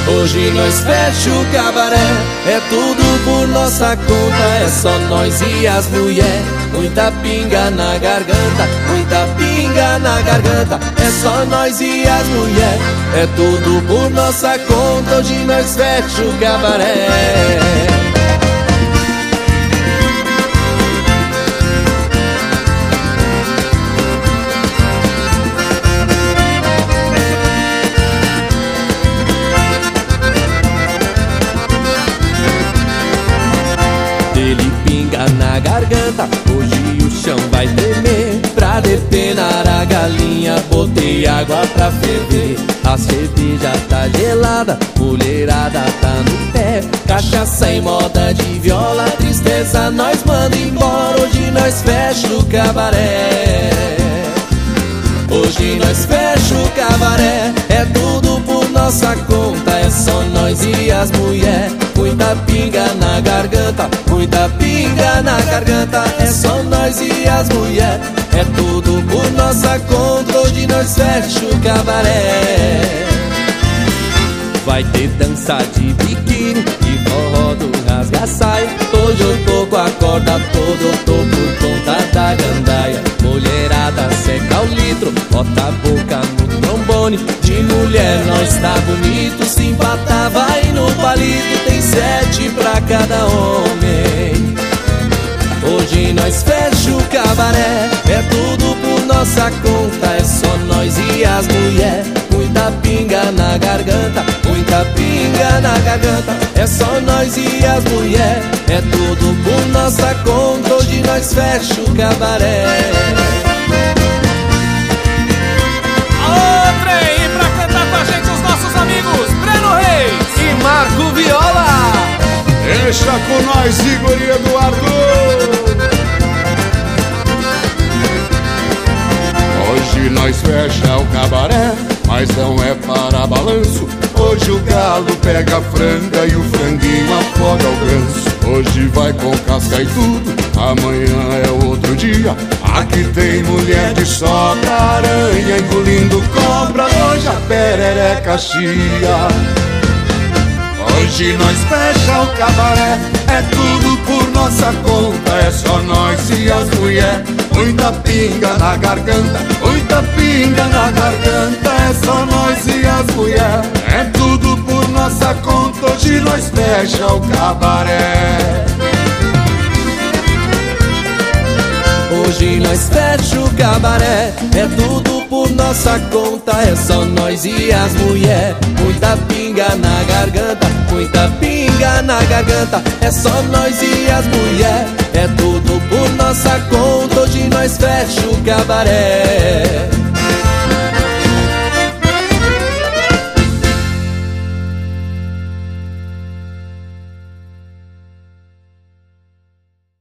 Hoje nós fecha o cabaré, é tudo por nossa conta, é só nós e as mulher. Muita pinga na garganta, muita pinga na garganta, é só nós e as mulher. É tudo por nossa conta, hoje nós fecha o cabaré. Ele pinga na garganta, hoje o chão vai tremer. Pra depenar a galinha, botei água pra ferver. A cerveja tá gelada, mulherada tá no pé. Cachaça em moda de viola, tristeza nós manda embora. Hoje nós fecha o cabaré. Hoje nós fecha o cabaré, é tudo por nossa conta, é só nós e as mulher. Muita pinga na garganta, muita pinga na garganta, é só nós e as mulher. É tudo por nossa conta, hoje nós fecha o cabaré. Vai ter dança de biquíni, de forró do rasga-saia. Hoje eu tô com a corda toda, eu tô por conta da gandaia. Mulherada seca o litro, bota a boca no trombone. De mulher nós tá bonito, se empatar vai no palito. Tem 7 pra cada homem. Hoje nós fecha o cabaré, é tudo por nossa conta, é só nós e as mulher. Muita pinga na garganta, muita pinga na garganta, é só nós e as mulher. É tudo por nossa conta, hoje nós fecha o cabaré. Alô, trem, e pra cantar com a gente os nossos amigos Breno Reis e Marco Viola. Deixa com nós, Igor e Eduardo. Hoje nós fecha o cabaré, mas não é para balanço. Hoje o galo pega a franga e o franguinho afoga o ganso. Hoje vai com casca e tudo, amanhã é outro dia. Aqui tem mulher de soca, aranha engolindo cobra. Hoje a perereca chia. Hoje nós fecha o cabaré, é tudo por nossa conta, é só nós e as mulher. Muita pinga na garganta, muita pinga na garganta, é só nós e as mulher. É tudo por nossa conta, hoje nós fecha o cabaré. Hoje nós fecha o cabaré, é tudo por nossa conta, é só nós e as mulher. Muita pinga na garganta, muita pinga na garganta, é só nós e as mulher. É tudo por nossa conta, hoje nós fecha o cabaré.